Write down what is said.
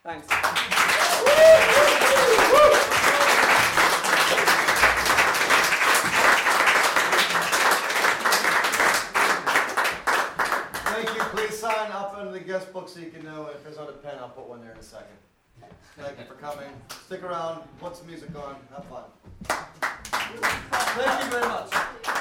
Thanks. Thank you. Please sign up under the guest book so you can know. If there's not a pen, I'll put one there in a second. Thank you for coming. Stick around. Put some music on. Have fun. Thank you very much.